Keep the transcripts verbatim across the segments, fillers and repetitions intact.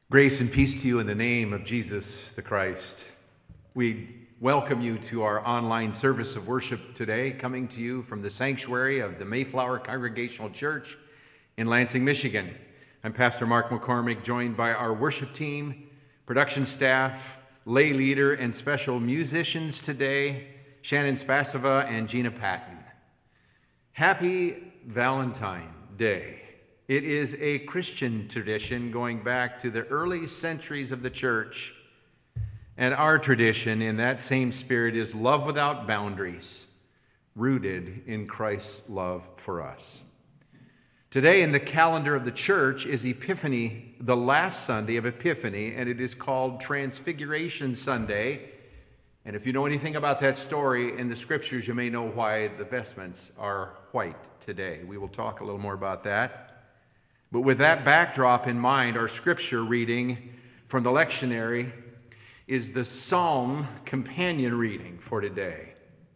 Grace and peace to you in the name of Jesus the Christ. We welcome you to our online service of worship today, coming to you from the sanctuary of the Mayflower Congregational Church in Lansing, Michigan. I'm Pastor Mark McCormick, joined by our worship team, production staff, lay leader, and special musicians today, Shannon Spasova and Gina Patton. Happy Valentine Day. It is a Christian tradition going back to the early centuries of the church. And our tradition in that same spirit is love without boundaries, rooted in Christ's love for us. Today in the calendar of the church is Epiphany, the last Sunday of Epiphany, and it is called Transfiguration Sunday. And if you know anything about that story in the scriptures, you may know why the vestments are white today. We will talk a little more about that. But with that backdrop in mind, our scripture reading from the lectionary is the Psalm companion reading for today.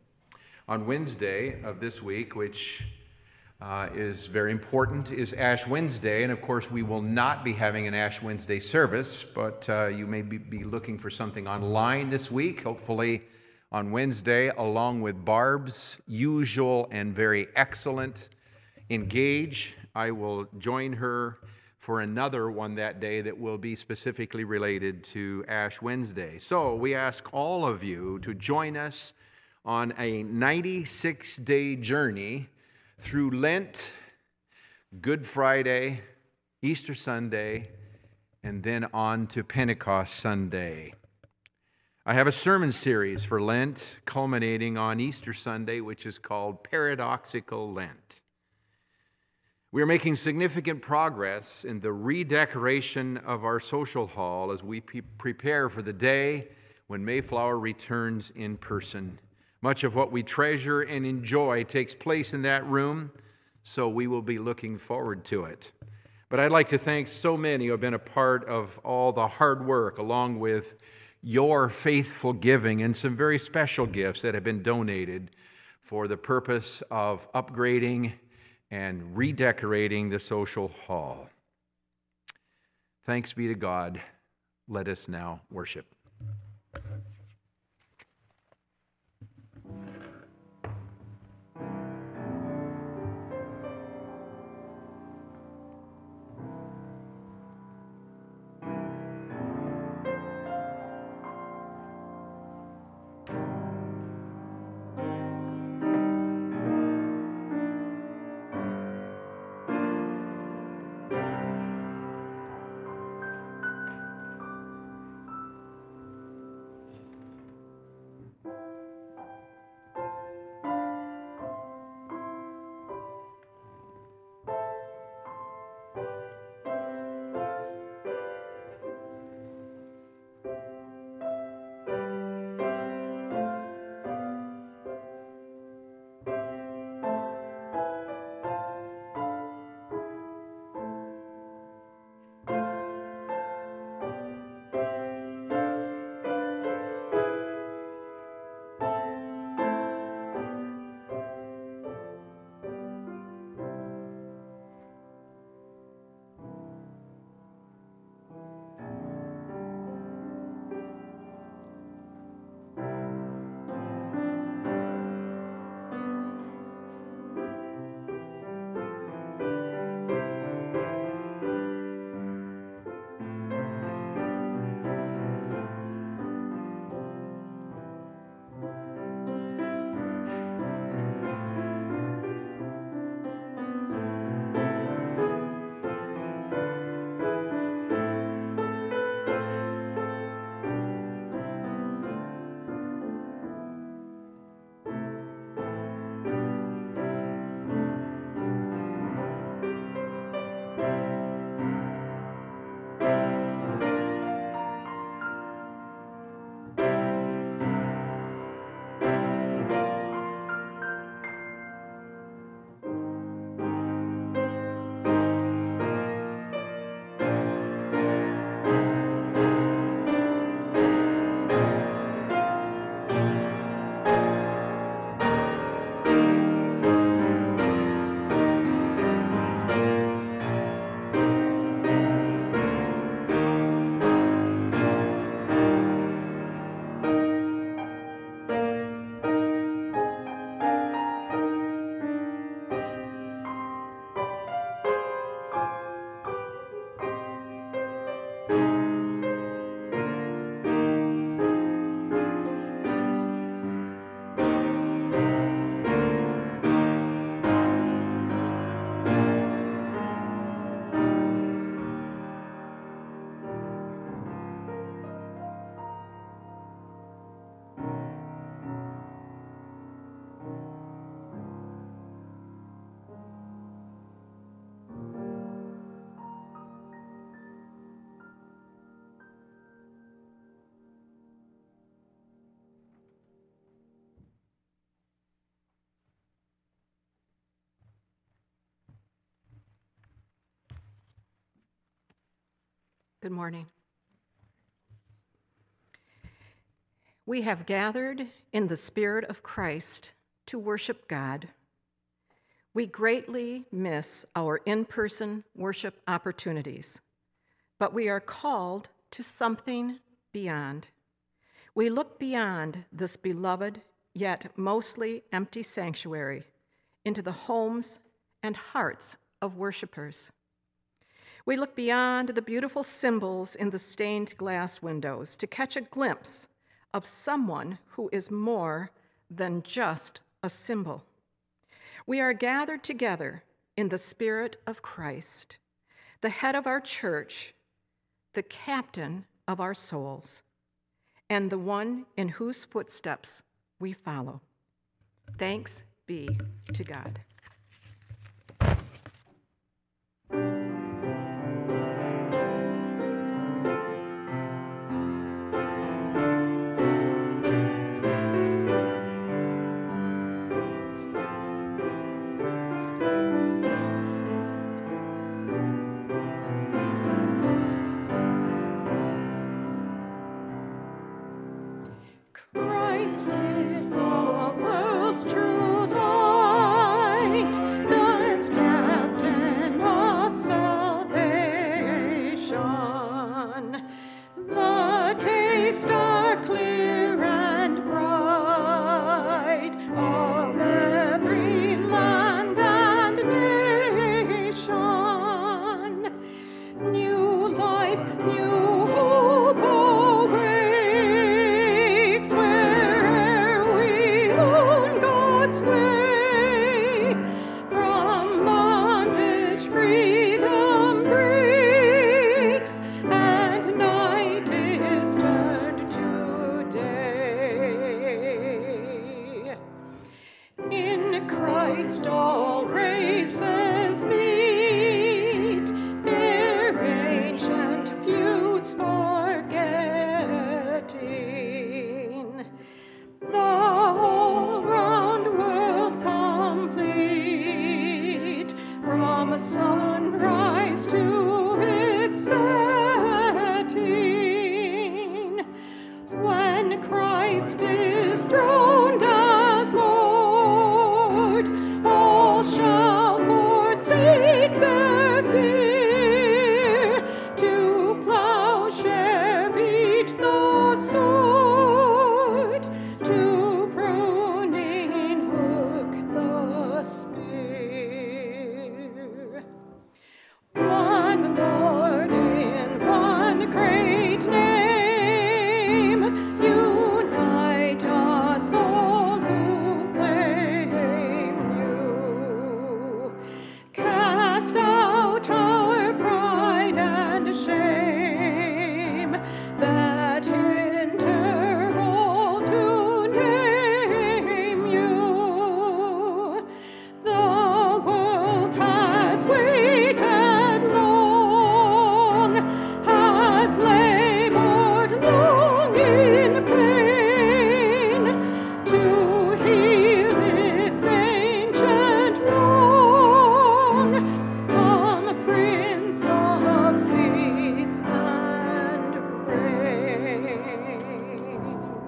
On Wednesday of this week, which uh, is very important, is Ash Wednesday. And of course, we will not be having an Ash Wednesday service, but uh, you may be, be looking for something online this week, hopefully on Wednesday, along with Barb's usual and very excellent Engage. I will join her for another one that day that will be specifically related to Ash Wednesday. So we ask all of you to join us on a ninety-six day journey through Lent, Good Friday, Easter Sunday, and then on to Pentecost Sunday. I have a sermon series for Lent culminating on Easter Sunday, which is called Paradoxical Lent. We are making significant progress in the redecoration of our social hall as we pre- prepare for the day when Mayflower returns in person. Much of what we treasure and enjoy takes place in that room, so we will be looking forward to it. But I'd like to thank so many who have been a part of all the hard work, along with your faithful giving and some very special gifts that have been donated for the purpose of upgrading and redecorating the social hall. Thanks be to God. Let us now worship. Good morning. We have gathered in the Spirit of Christ to worship God. We greatly miss our in-person worship opportunities, but we are called to something beyond. We look beyond this beloved yet mostly empty sanctuary into the homes and hearts of worshipers. We look beyond the beautiful symbols in the stained glass windows to catch a glimpse of someone who is more than just a symbol. We are gathered together in the Spirit of Christ, the head of our church, the captain of our souls, and the one in whose footsteps we follow. Thanks be to God. Christ is the world's true light, that's captain of salvation. The tastes are clear and bright of every land and nation. New life, new hope awakes where'er we own God's way. From bondage freedom breaks, and night is turned to day. In Christ all races meet, their ancient feuds forgetting. The whole round world complete, from sunrise to its setting. When Christ is throned as Lord, all shall forsake their fear. To plowshare beat the sword, to pruning hook the spear. One Lord in one great name, unite us all who claim you. Cast out our pride and shame that hinder all to name you. The world has waited long, has labored long in pain to heal its ancient wrong. Come, Prince of Peace and Reign.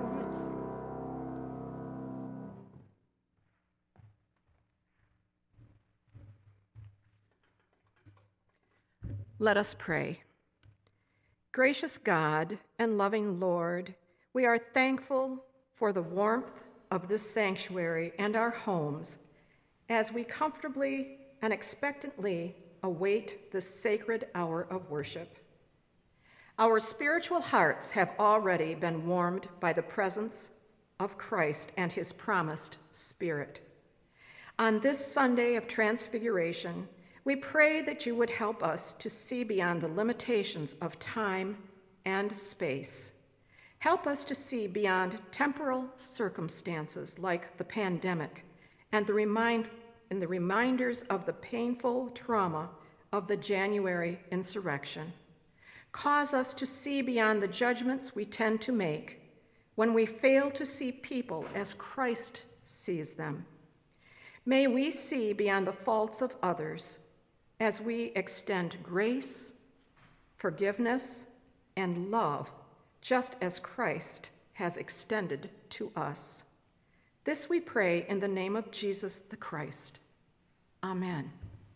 Let us pray. Gracious God and loving Lord, we are thankful for the warmth of this sanctuary and our homes as we comfortably and expectantly await this sacred hour of worship. Our spiritual hearts have already been warmed by the presence of Christ and his promised Spirit. On this Sunday of Transfiguration, we pray that you would help us to see beyond the limitations of time and space. Help us to see beyond temporal circumstances like the pandemic and the, remind, and the reminders of the painful trauma of the January insurrection. Cause us to see beyond the judgments we tend to make when we fail to see people as Christ sees them. May we see beyond the faults of others as we extend grace, forgiveness, and love, just as Christ has extended to us. This we pray in the name of Jesus the Christ. Amen.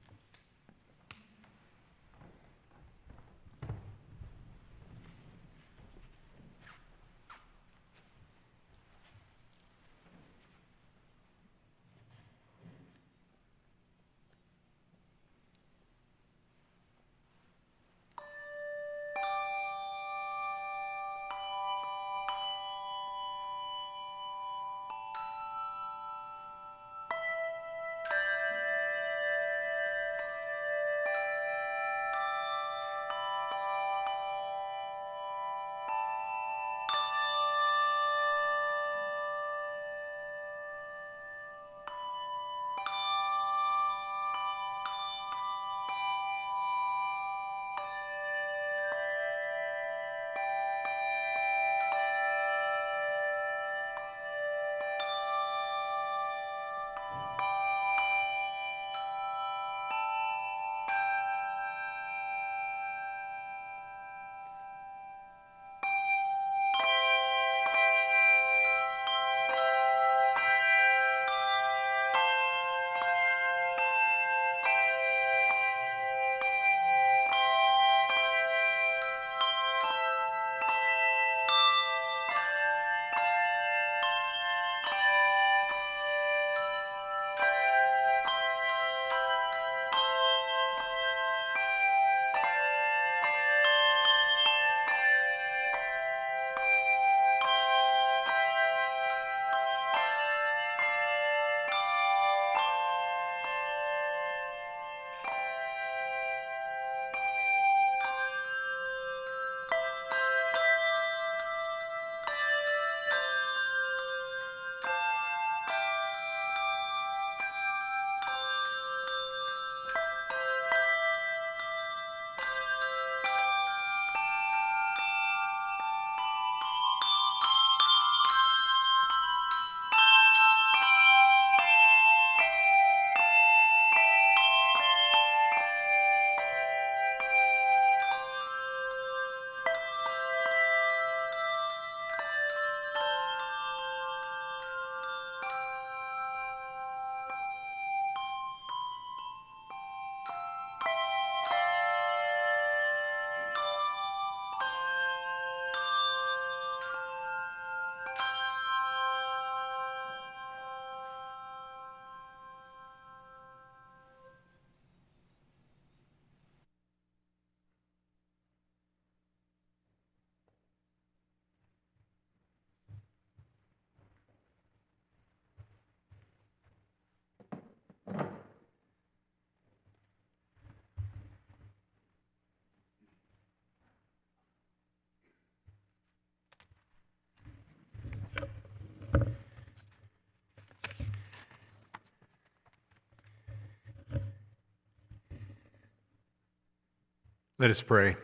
Let us pray.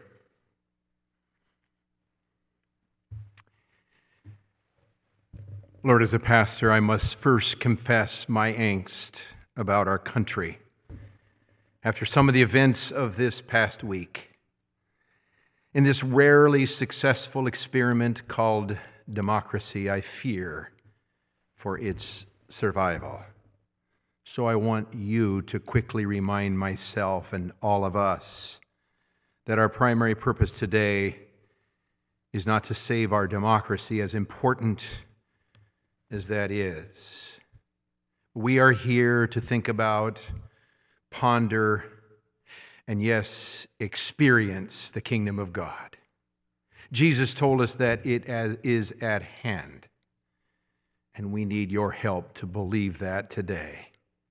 Lord, as a pastor, I must first confess my angst about our country. After some of the events of this past week, in this rarely successful experiment called democracy, I fear for its survival. So I want you to quickly remind myself and all of us that our primary purpose today is not to save our democracy, as important as that is. We are here to think about, ponder, and yes, experience the kingdom of God. Jesus told us that it is at hand, and we need your help to believe that today.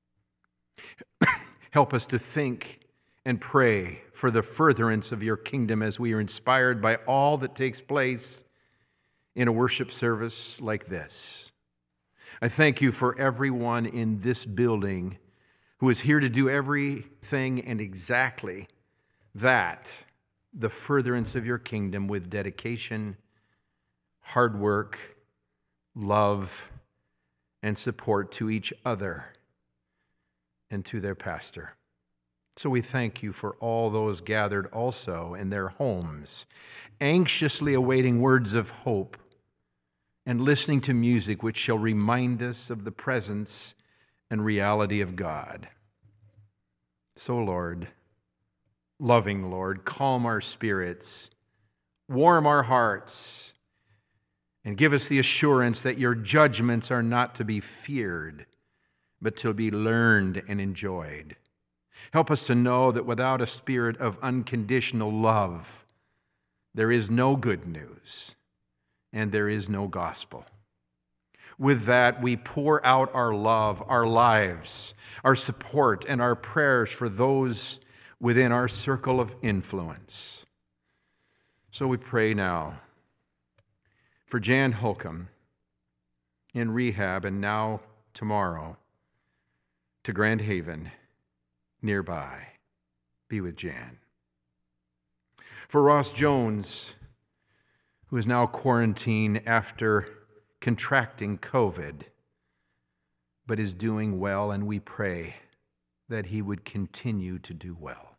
Help us to think and pray for the furtherance of your kingdom as we are inspired by all that takes place in a worship service like this. I thank you for everyone in this building who is here to do everything and exactly that, the furtherance of your kingdom, with dedication, hard work, love, and support to each other and to their pastor. So we thank you for all those gathered also in their homes, anxiously awaiting words of hope and listening to music which shall remind us of the presence and reality of God. So, Lord, loving Lord, calm our spirits, warm our hearts, and give us the assurance that your judgments are not to be feared, but to be learned and enjoyed. Help us to know that without a spirit of unconditional love, there is no good news and there is no gospel. With that, we pour out our love, our lives, our support, and our prayers for those within our circle of influence. So we pray now for Jan Holcomb in rehab and now tomorrow to Grand Haven nearby. Be with Jan. For Ross Jones, who is now quarantined after contracting COVID, but is doing well, and we pray that he would continue to do well.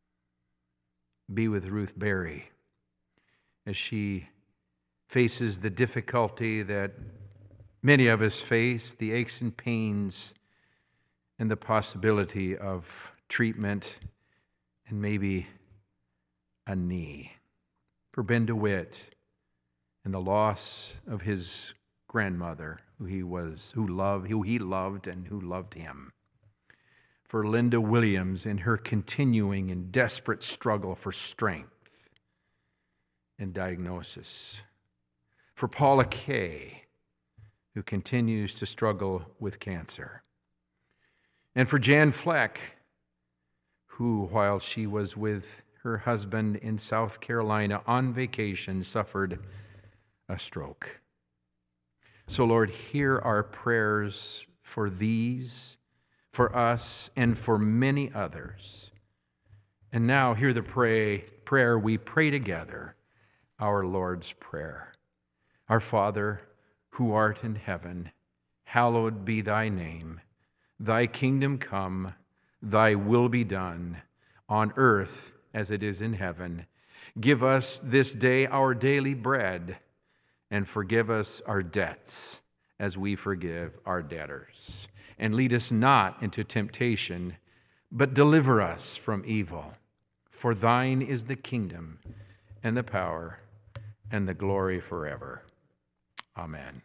Be with Ruth Berry as she faces the difficulty that many of us face, the aches and pains, and the possibility of treatment and maybe a knee. For Ben DeWitt and the loss of his grandmother, who he was, who loved, who he loved, and who loved him. For Linda Williams in her continuing and desperate struggle for strength and diagnosis. For Paula Kay, who continues to struggle with cancer. And for Jan Fleck, who, while she was with her husband in South Carolina on vacation, suffered a stroke. So, Lord, hear our prayers for these, for us, and for many others. And now hear the pray, prayer we pray together, our Lord's Prayer. Our Father, who art in heaven, hallowed be thy name. Thy kingdom come, thy will be done, on earth as it is in heaven. Give us this day our daily bread, and forgive us our debts as we forgive our debtors. And lead us not into temptation, but deliver us from evil. For thine is the kingdom, and the power, and the glory forever. Amen.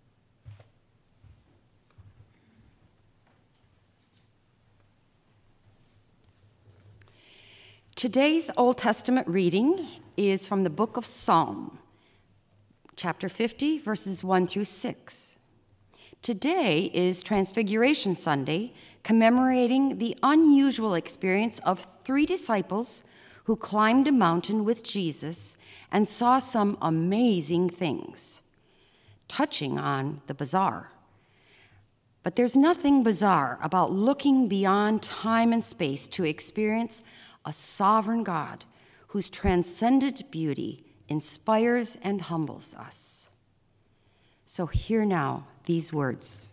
Today's Old Testament reading is from the book of Psalm, chapter fifty, verses one through six. Today is Transfiguration Sunday, commemorating the unusual experience of three disciples who climbed a mountain with Jesus and saw some amazing things, touching on the bizarre. But there's nothing bizarre about looking beyond time and space to experience a sovereign God whose transcendent beauty inspires and humbles us. So hear now these words.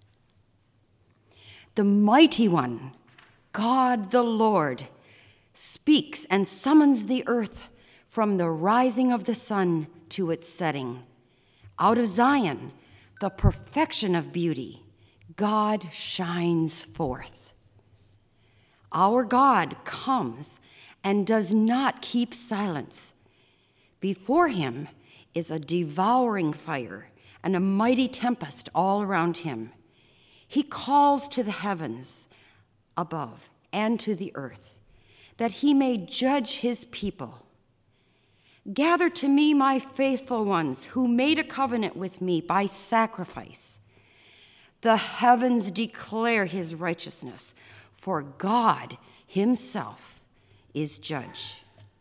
The mighty one, God the Lord, speaks and summons the earth from the rising of the sun to its setting. Out of Zion, the perfection of beauty, God shines forth. Our God comes and does not keep silence. Before him is a devouring fire and a mighty tempest all around him. He calls to the heavens above and to the earth, that he may judge his people. Gather to me my faithful ones who made a covenant with me by sacrifice. The heavens declare his righteousness, for God himself is judge.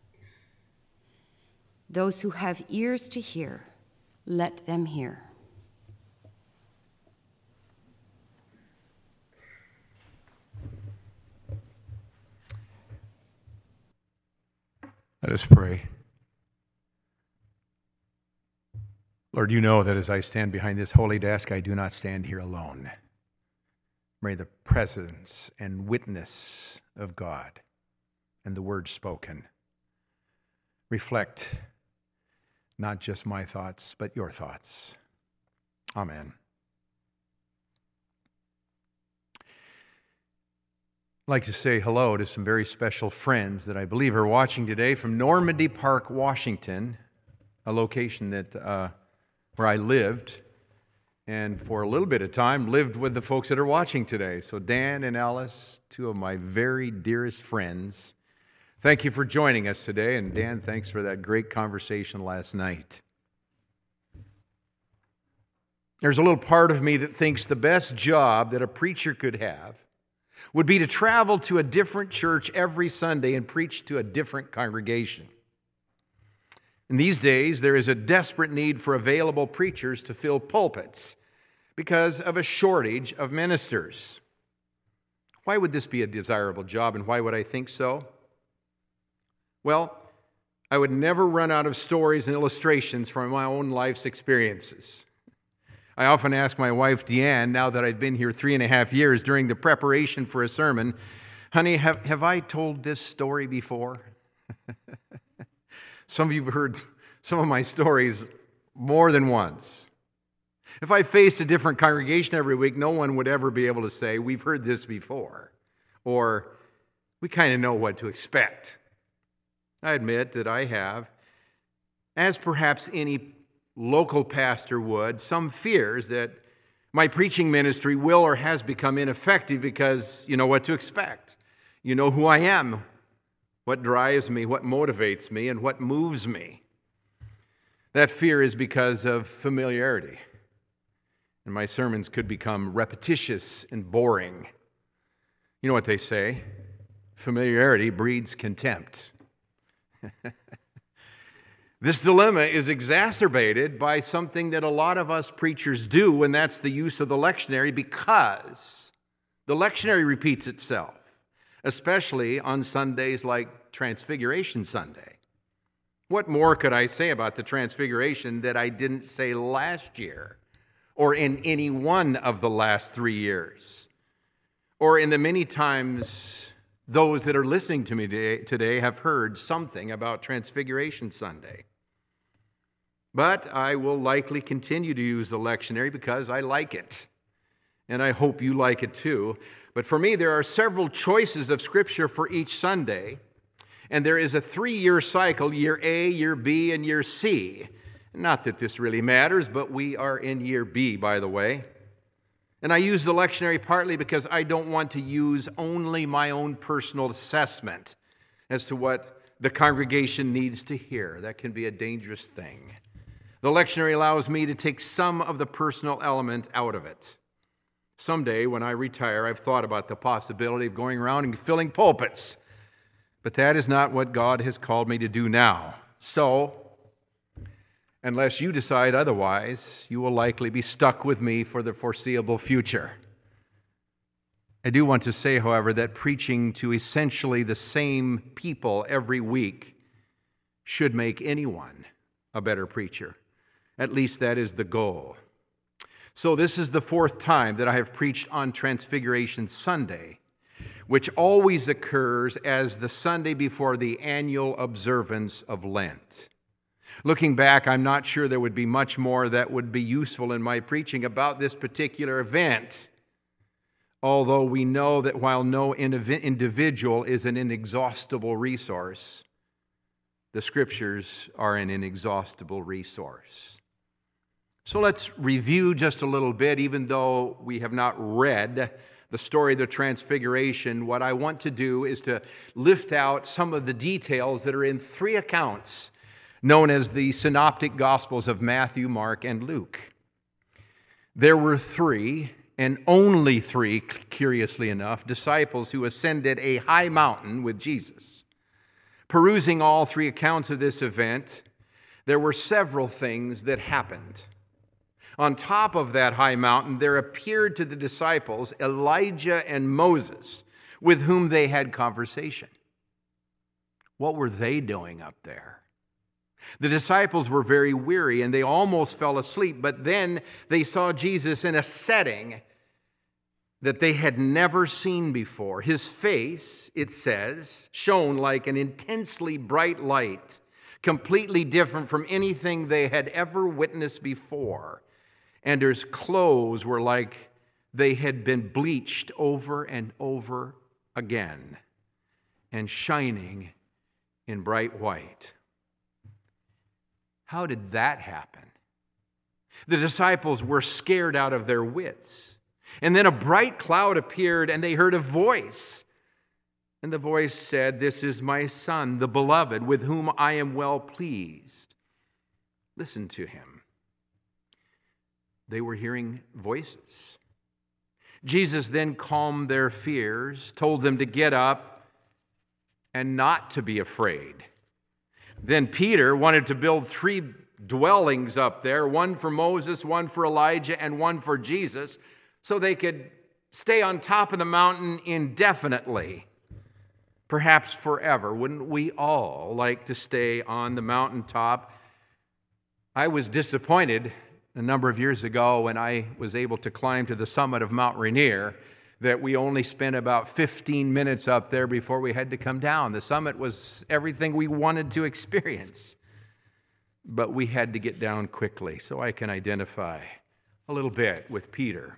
Those who have ears to hear, let them hear. Let us pray. Lord, you know that as I stand behind this holy desk, I do not stand here alone. May the presence and witness of God and the words spoken reflect not just my thoughts, but your thoughts. Amen. I'd like to say hello to some very special friends that I believe are watching today from Normandy Park, Washington, a location that uh, where I lived, and for a little bit of time lived with the folks that are watching today. So Dan and Alice, two of my very dearest friends, thank you for joining us today. And Dan, thanks for that great conversation last night. There's a little part of me that thinks the best job that a preacher could have would be to travel to a different church every Sunday and preach to a different congregation. In these days, there is a desperate need for available preachers to fill pulpits because of a shortage of ministers. Why would this be a desirable job, and why would I think so? Well, I would never run out of stories and illustrations from my own life's experiences. I often ask my wife, Deanne, now that I've been here three and a half years, during the preparation for a sermon, honey, have, have I told this story before? Some of you have heard some of my stories more than once. If I faced a different congregation every week, no one would ever be able to say, we've heard this before, or we kind of know what to expect. I admit that I have, as perhaps any local pastor would, some fears that my preaching ministry will or has become ineffective because you know what to expect. You know who I am, what drives me, what motivates me, and what moves me. That fear is because of familiarity. And my sermons could become repetitious and boring. You know what they say? Familiarity breeds contempt. This dilemma is exacerbated by something that a lot of us preachers do, and that's the use of the lectionary, because the lectionary repeats itself, especially on Sundays like Transfiguration Sunday. What more could I say about the Transfiguration that I didn't say last year, or in any one of the last three years, or in the many times those that are listening to me today have heard something about Transfiguration Sunday? But I will likely continue to use the lectionary because I like it, and I hope you like it too. But for me, there are several choices of Scripture for each Sunday, and there is a three-year cycle, year A, year B, and year C. Not that this really matters, but we are in year B, by the way. And I use the lectionary partly because I don't want to use only my own personal assessment as to what the congregation needs to hear. That can be a dangerous thing. The lectionary allows me to take some of the personal element out of it. Someday, when I retire, I've thought about the possibility of going around and filling pulpits. But that is not what God has called me to do now. So, unless you decide otherwise, you will likely be stuck with me for the foreseeable future. I do want to say, however, that preaching to essentially the same people every week should make anyone a better preacher. At least that is the goal. So this is the fourth time that I have preached on Transfiguration Sunday, which always occurs as the Sunday before the annual observance of Lent. Looking back, I'm not sure there would be much more that would be useful in my preaching about this particular event, although we know that while no individual is an inexhaustible resource, the Scriptures are an inexhaustible resource. So let's review just a little bit, even though we have not read the story of the Transfiguration. What I want to do is to lift out some of the details that are in three accounts known as the Synoptic Gospels of Matthew, Mark, and Luke. There were three, and only three, curiously enough, disciples who ascended a high mountain with Jesus. Perusing all three accounts of this event, there were several things that happened. On top of that high mountain, there appeared to the disciples Elijah and Moses, with whom they had conversation. What were they doing up there? The disciples were very weary and they almost fell asleep, but then they saw Jesus in a setting that they had never seen before. His face, it says, shone like an intensely bright light, completely different from anything they had ever witnessed before. And his clothes were like they had been bleached over and over again and shining in bright white. How did that happen? The disciples were scared out of their wits. And then a bright cloud appeared, and they heard a voice. And the voice said, "This is my Son, the beloved, with whom I am well pleased. Listen to him." They were hearing voices. Jesus then calmed their fears, told them to get up and not to be afraid. Then Peter wanted to build three dwellings up there, one for Moses, one for Elijah, and one for Jesus, so they could stay on top of the mountain indefinitely, perhaps forever. Wouldn't we all like to stay on the mountaintop? I was disappointed a number of years ago when I was able to climb to the summit of Mount Rainier that we only spent about fifteen minutes up there before we had to come down. The summit was everything we wanted to experience, but we had to get down quickly, so I can identify a little bit with Peter.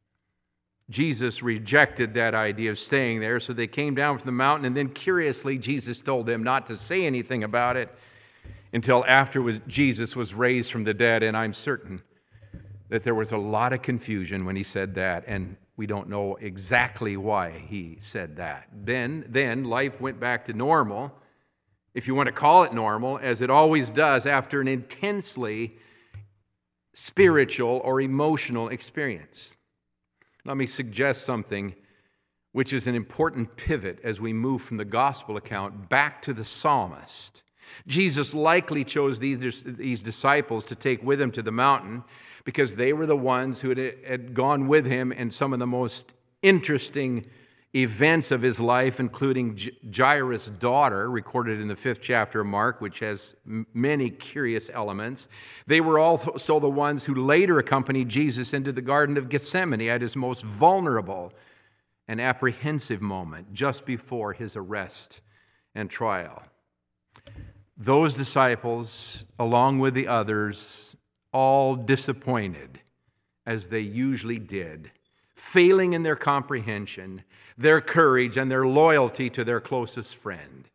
Jesus rejected that idea of staying there, so they came down from the mountain, and then curiously, Jesus told them not to say anything about it until after Jesus was raised from the dead, and I'm certain that there was a lot of confusion when he said that, and we don't know exactly why he said that. Then, then life went back to normal, if you want to call it normal, as it always does after an intensely spiritual or emotional experience. Let me suggest something which is an important pivot as we move from the gospel account back to the psalmist. Jesus likely chose these, these disciples to take with him to the mountain because they were the ones who had, had gone with him in some of the most interesting events of his life, including Jairus' daughter, recorded in the fifth chapter of Mark, which has m- many curious elements. They were also the ones who later accompanied Jesus into the Garden of Gethsemane at his most vulnerable and apprehensive moment, just before his arrest and trial. Those disciples, along with the others, all disappointed, as they usually did, failing in their comprehension, their courage, and their loyalty to their closest friend.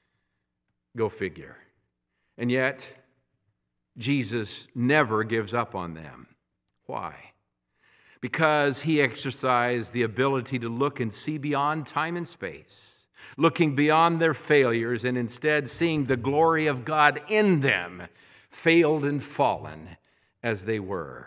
Go figure. And yet, Jesus never gives up on them. Why? Because he exercised the ability to look and see beyond time and space, looking beyond their failures and instead seeing the glory of God in them, failed and fallen as they were.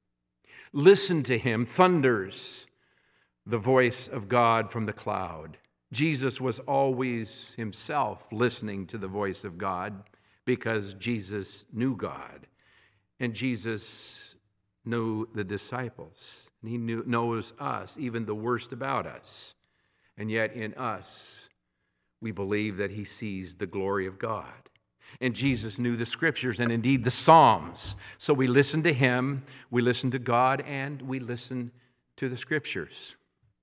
Listen to him, thunders the voice of God from the cloud. Jesus was always himself listening to the voice of God because Jesus knew God. And Jesus knew the disciples. And he knew, knows us, even the worst about us. And yet in us, we believe that he sees the glory of God. And Jesus knew the Scriptures and indeed the Psalms. So we listen to him, we listen to God, and we listen to the Scriptures.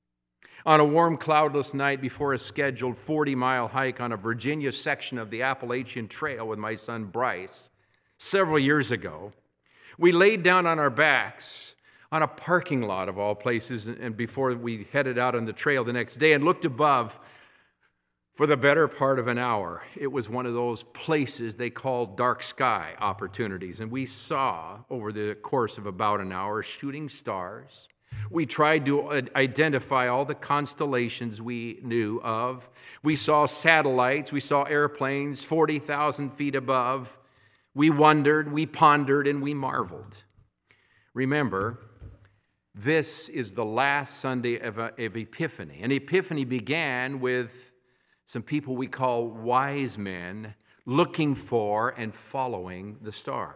On a warm, cloudless night before a scheduled forty-mile hike on a Virginia section of the Appalachian Trail with my son Bryce, several years ago, we laid down on our backs on a parking lot of all places, and before we headed out on the trail the next day and looked above for the better part of an hour. It was one of those places they call dark sky opportunities, and we saw over the course of about an hour shooting stars. We tried to identify all the constellations we knew of. We saw satellites, we saw airplanes forty thousand feet above. We wondered, we pondered, and we marveled. Remember, this is the last Sunday of, of Epiphany. And Epiphany began with some people we call wise men looking for and following the stars.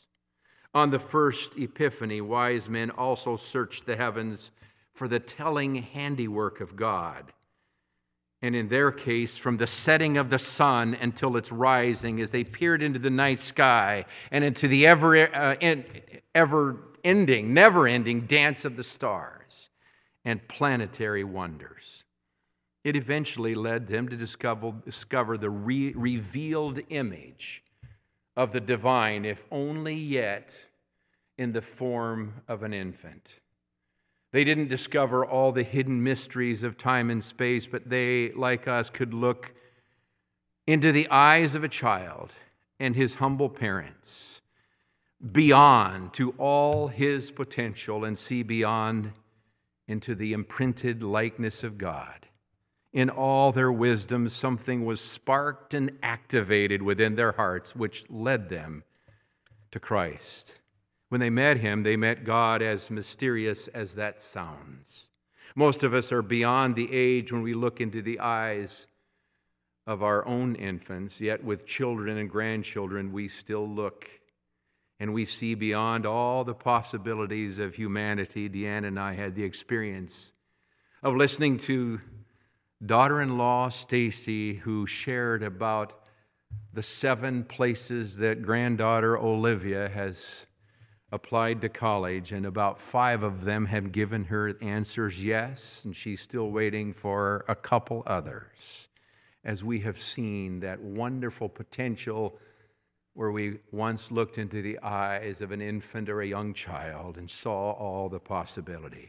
On the first Epiphany, wise men also searched the heavens for the telling handiwork of God. And in their case, from the setting of the sun until its rising, as they peered into the night sky and into the ever, uh, ever-ending, never-ending dance of the stars. and planetary wonders. It eventually led them to discover, discover the re- revealed image of the divine, if only yet in the form of an infant. They didn't discover all the hidden mysteries of time and space, but they, like us, could look into the eyes of a child and his humble parents, beyond to all his potential, and see beyond into the imprinted likeness of God. In all their wisdom, something was sparked and activated within their hearts, which led them to Christ. When they met him, they met God, as mysterious as that sounds. Most of us are beyond the age when we look into the eyes of our own infants, yet with children and grandchildren, we still look and we see beyond all the possibilities of humanity. Deanna and I had the experience of listening to daughter-in-law Stacy, who shared about the seven places that granddaughter Olivia has applied to college, and about five of them have given her answers yes, and she's still waiting for a couple others. As we have seen that wonderful potential where we once looked into the eyes of an infant or a young child and saw all the possibilities.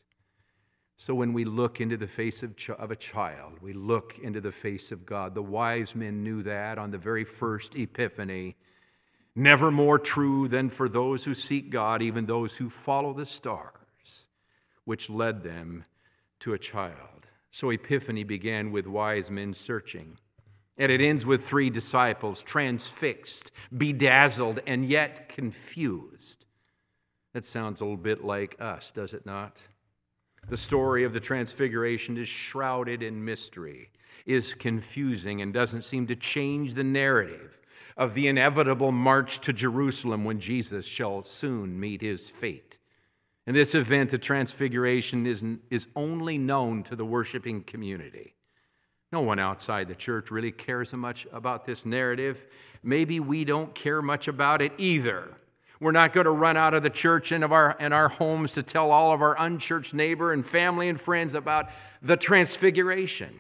So when we look into the face of, ch- of a child, we look into the face of God. The wise men knew that on the very first Epiphany. Never more true than for those who seek God, even those who follow the stars, which led them to a child. So Epiphany began with wise men searching. And it ends with three disciples transfixed, bedazzled, and yet confused. That sounds a little bit like us, does it not? The story of the Transfiguration is shrouded in mystery, is confusing, and doesn't seem to change the narrative of the inevitable march to Jerusalem when Jesus shall soon meet his fate. And this event, the Transfiguration, is, is only known to the worshiping community. No one outside the church really cares so much about this narrative. Maybe we don't care much about it either. We're not going to run out of the church and of our and our homes to tell all of our unchurched neighbor and family and friends about the Transfiguration.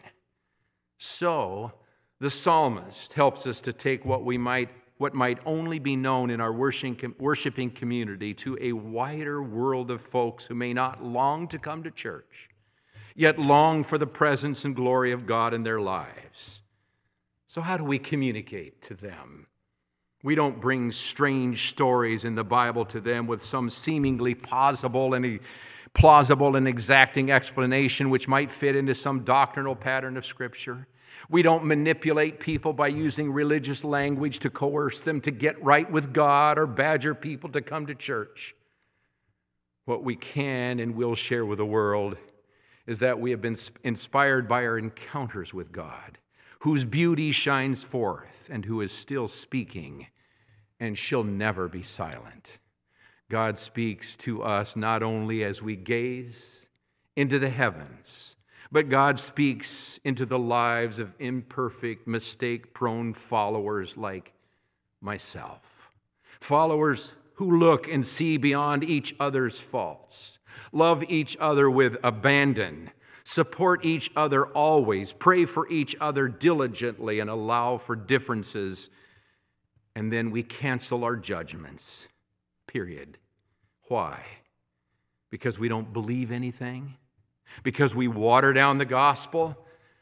So, the psalmist helps us to take what we might what might only be known in our worshiping community to a wider world of folks who may not long to come to church, yet long for the presence and glory of God in their lives. So how do we communicate to them? We don't bring strange stories in the Bible to them with some seemingly plausible and plausible and exacting explanation which might fit into some doctrinal pattern of Scripture. We don't manipulate people by using religious language to coerce them to get right with God or badger people to come to church. What we can and will share with the world is that we have been inspired by our encounters with God, whose beauty shines forth and who is still speaking, and she'll never be silent. God speaks to us not only as we gaze into the heavens, but God speaks into the lives of imperfect, mistake-prone followers like myself. Followers who look and see beyond each other's faults, love each other with abandon, support each other always, pray for each other diligently, and allow for differences. And then we cancel our judgments, period. Why? Because we don't believe anything? Because we water down the gospel?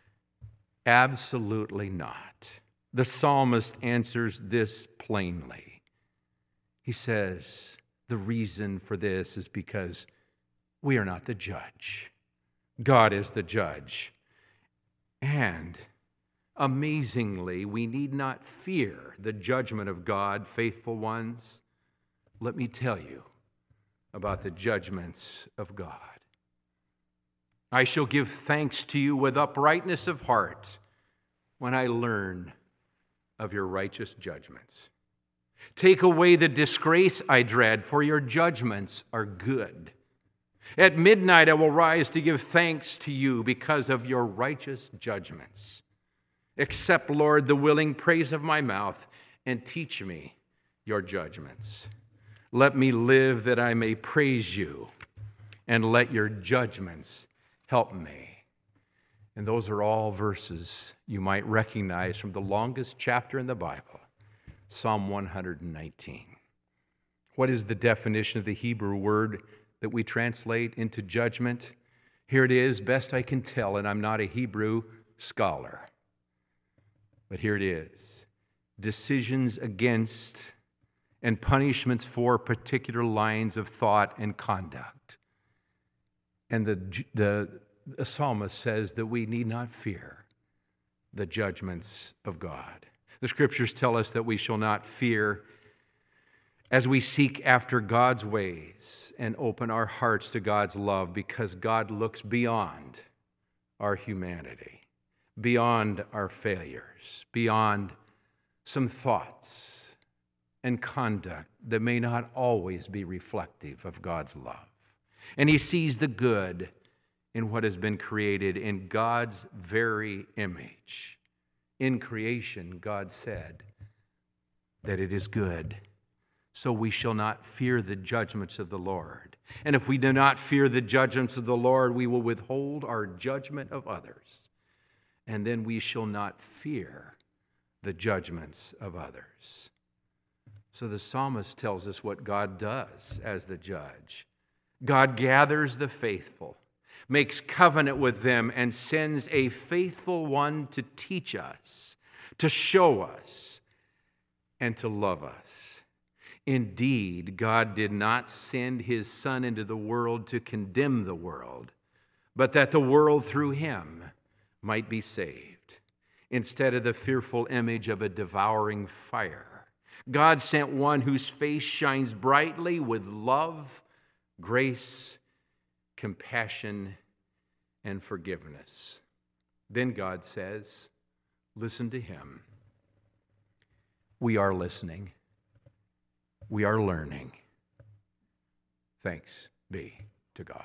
Absolutely not. The psalmist answers this plainly. He says, the reason for this is because we are not the judge. God is the judge. And amazingly, we need not fear the judgment of God, faithful ones. Let me tell you about the judgments of God. I shall give thanks to you with uprightness of heart when I learn of your righteous judgments. Take away the disgrace I dread, for your judgments are good. At midnight I will rise to give thanks to you because of your righteous judgments. Accept, Lord, the willing praise of my mouth, and teach me your judgments. Let me live that I may praise you and let your judgments help me. And those are all verses you might recognize from the longest chapter in the Bible, Psalm one hundred nineteen. What is the definition of the Hebrew word that we translate into judgment? Here it is, best I can tell, and I'm not a Hebrew scholar. But here it is. Decisions against and punishments for particular lines of thought and conduct. And the, the, the psalmist says that we need not fear the judgments of God. The scriptures tell us that we shall not fear as we seek after God's ways and open our hearts to God's love, because God looks beyond our humanity, beyond our failures, beyond some thoughts and conduct that may not always be reflective of God's love. And He sees the good in what has been created in God's very image. In creation, God said that it is good. So we shall not fear the judgments of the Lord. And if we do not fear the judgments of the Lord, we will withhold our judgment of others. And then we shall not fear the judgments of others. So the psalmist tells us what God does as the judge. God gathers the faithful, makes covenant with them, and sends a faithful one to teach us, to show us, and to love us. Indeed, God did not send His Son into the world to condemn the world, but that the world through Him might be saved. Instead of the fearful image of a devouring fire, God sent one whose face shines brightly with love, grace, compassion, and forgiveness. Then God says, listen to Him. We are listening. We are learning. Thanks be to God.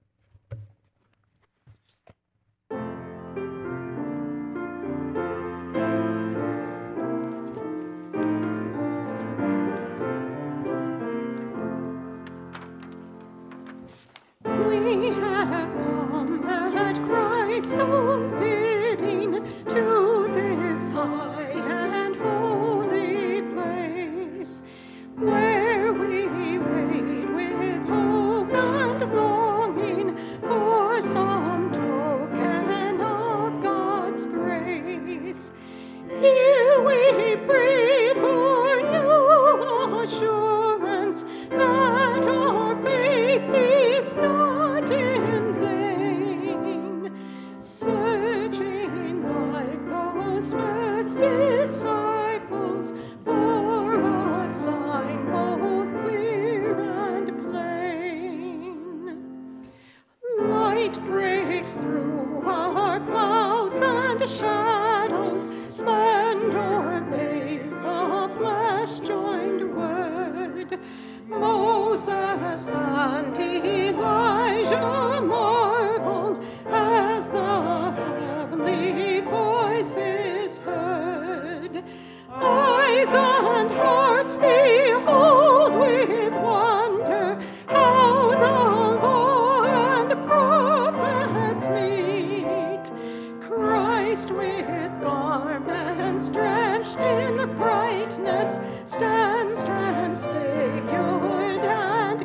We have come at Christ's own bidding to this high and holy place, where we wait with hope and longing for some token of God's grace. Here we pray for new assurance that our faith is not in vain, searching like those first disciples for a sign both clear and plain. Light breaks through our clouds and shadows, splendor bathes the flesh-joined word. Moses and Elijah marvel as the heavenly voice is heard. Eyes and hearts behold with wonder how the law and prophets meet. Christ with garments drenched in brightness stands transfigured and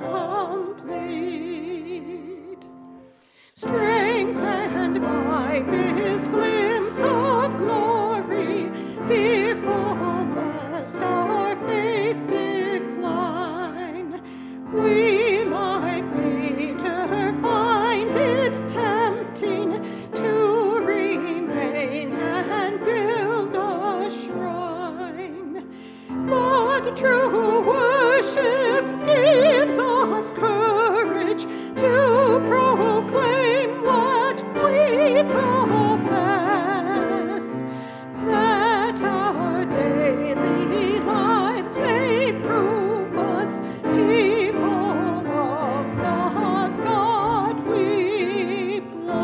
complete. Strengthened by this glimpse of glory, fearful lest our faith decline, we like Peter find it tempting to remain and build a shrine. But true worship gives us courage to proclaim what we profess, that our daily lives may prove us people of the God we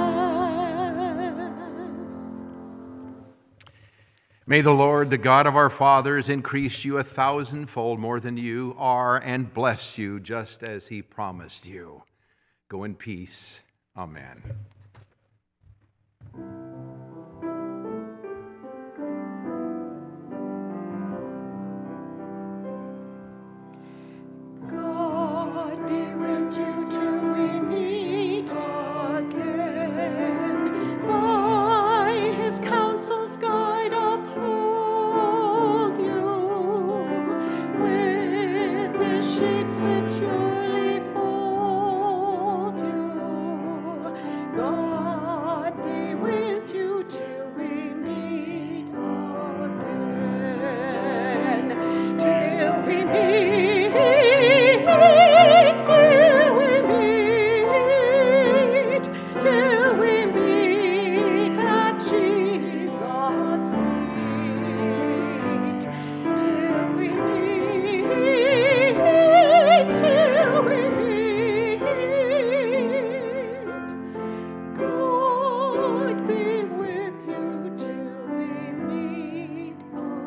bless. May the Lord, the God of our fathers, increase you a thousandfold more than you are and bless you just as He promised you. Go in peace. Amen. God be with you till we meet again. By his counsel's guide uphold you. With his sheep securely fold you. God be with you till we meet again. Till we meet. Till we meet, till we meet at Jesus' feet. Till we meet, till we meet. God be with you till we meet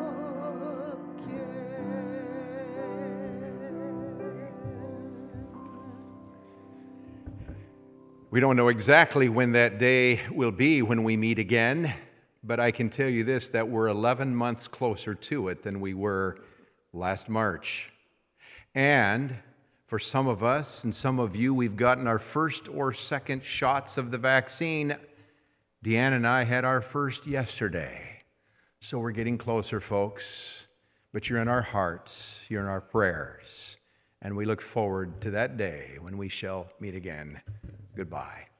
We don't know exactly when that day will be when we meet again, but I can tell you this, that we're eleven months closer to it than we were last March. And for some of us and some of you, we've gotten our first or second shots of the vaccine. Deanne and I had our first yesterday. So we're getting closer, folks. But you're in our hearts, you're in our prayers. And we look forward to that day when we shall meet again. Goodbye.